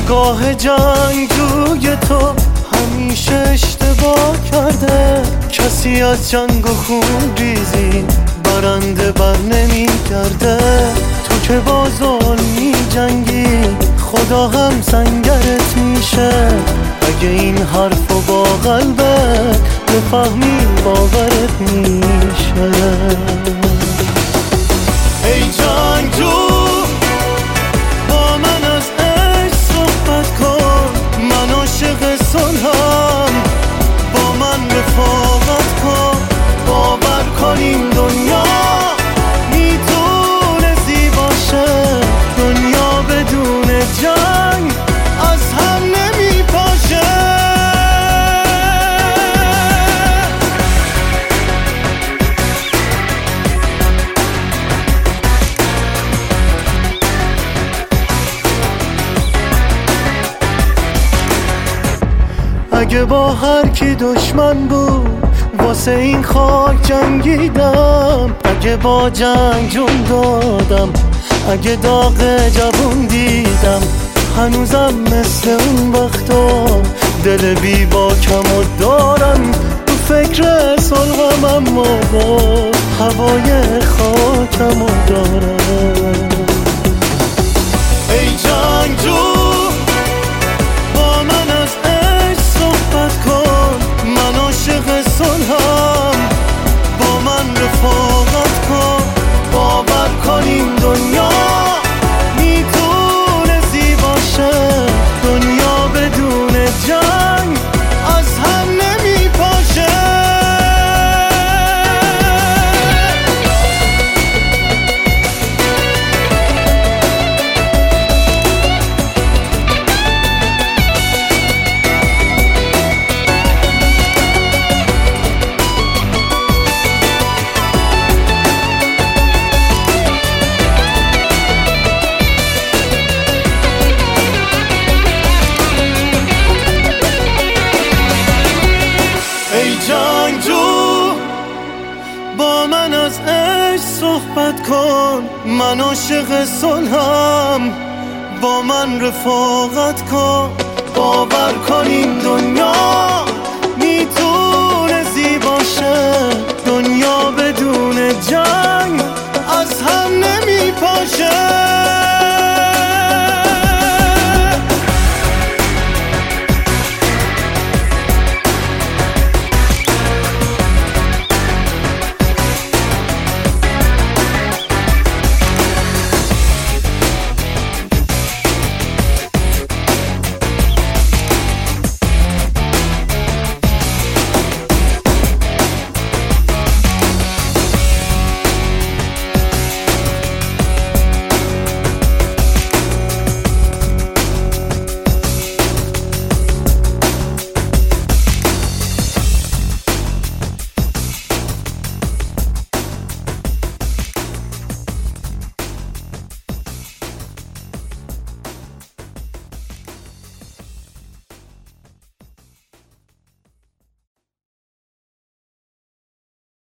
نگاه جنگجوی تو همیشه اشتباه کرده. کسی از جنگ و خون ریزی برنده بر نمی کرده. تو که با ظلم می جنگی خدا هم سنگرت میشه. اگه این حرفو با قلبت بفهمی باورت میشه. ای جنگجو با من از عشق صحبت کن، من عاشق صلحم، با من رفاقت کن. باور کن این دنیا میتونه زیبا شه. دنیا بدون جنگ از هم نمیپاشه. اگه با هر کی دشمن بود واسه این خاک جنگیدم. اگه با جنگ جون دادم، اگه داغ جوون دیدم. هنوزم مثل اون وقتا دل بی باکمو دارم. تو فکر صلحم اما باز هوای خاکمو دارم. ای جنگجو با من از عشق صحبت کن، من عاشق صلحم، با من رفاقت کن. باور کن این دنیا میتونه زیبا شه. دنیا بدون جنگ از هم نمیپاشه. جنگجو با من از عشق صحبت کن، من عاشق صلحم، با من رفاقت کن. باور کن این دنیا